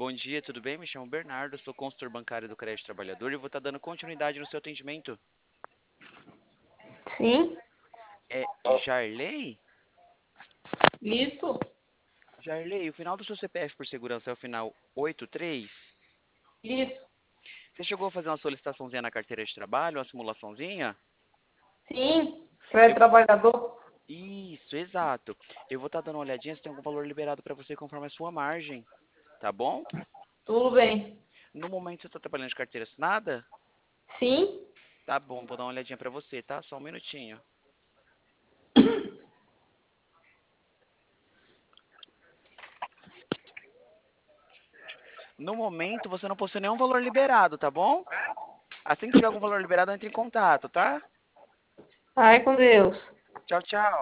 Bom dia, tudo bem? Me chamo Bernardo, sou consultor bancário do Crédito Trabalhador e vou estar dando continuidade no seu atendimento. Sim, É Jarley? isso, Jarley, o final do seu CPF por segurança é o final 83? isso, Você chegou a fazer uma solicitaçãozinha na carteira de trabalho, uma simulaçãozinha? sim, crédito Eu- trabalhador, Isso, exato. Eu vou estar dando uma olhadinha se tem algum valor liberado para você conforme a sua margem, tá bom? tudo bem. No momento você está trabalhando de carteira assinada? Sim, Tá bom, vou dar uma olhadinha para você, tá? Só um minutinho. No momento você não possui nenhum valor liberado, tá bom? Assim que tiver algum valor liberado, entre em contato, tá? vai com Deus. Tchau, tchau.